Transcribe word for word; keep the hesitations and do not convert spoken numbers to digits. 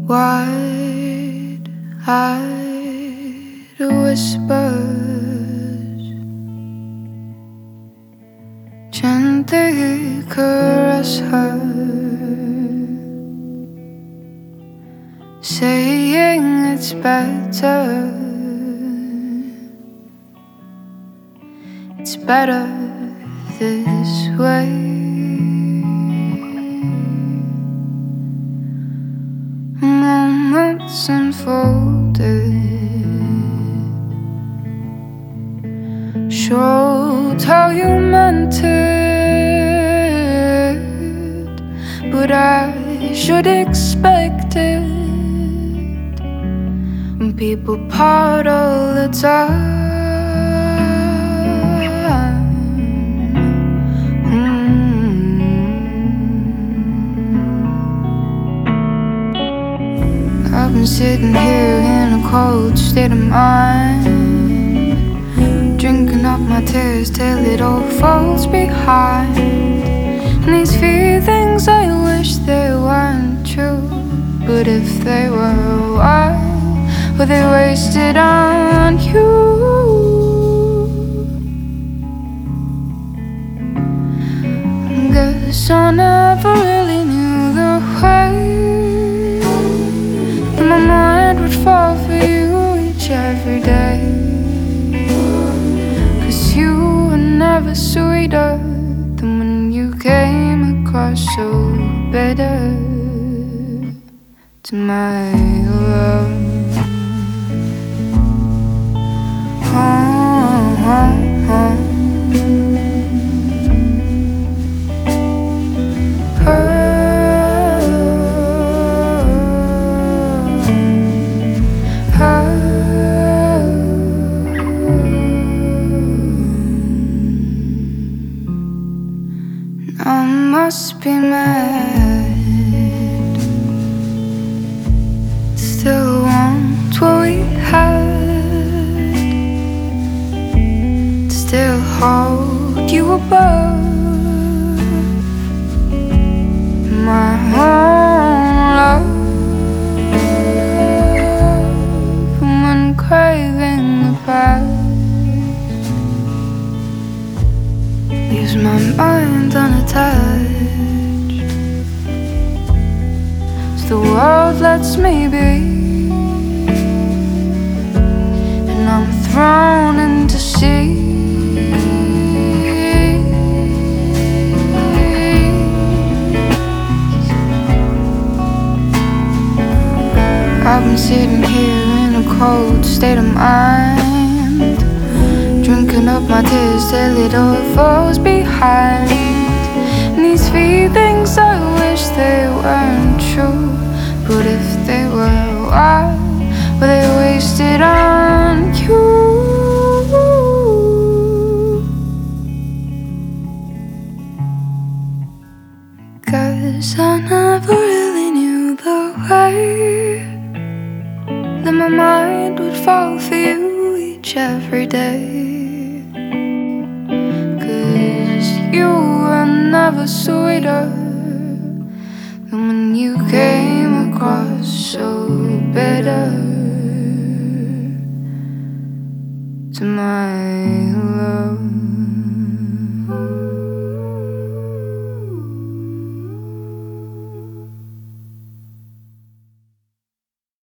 wide-eyed whispers gently caress her, saying it's better, it's better this way. Moments unfolded showed how you meant it, but I should expect it when people part all the time. I've been sitting here in a cold state of mind, drinking up my tears till it all falls behind. And these feelings, I wish they weren't true, but if they were, why were they wasted on you? Guess I never really knew the way my mind would fall for you each every day, 'cause you were never sweeter than when you came across so bitter to my love. Oh, oh, oh. I must be mad, still want what we had, still hold you above my own love. And when craving the past leaves my mind unattached, so the world lets me be, and I'm thrown into sea. I've been sitting here in a cold state of mind, drinking up my tears till it all falls behind. And these feelings, I wish they weren't true, but if they were, why were they wasted on you? 'Cause I never really knew the way that my mind would fall for you each every day, 'cause you were never sweeter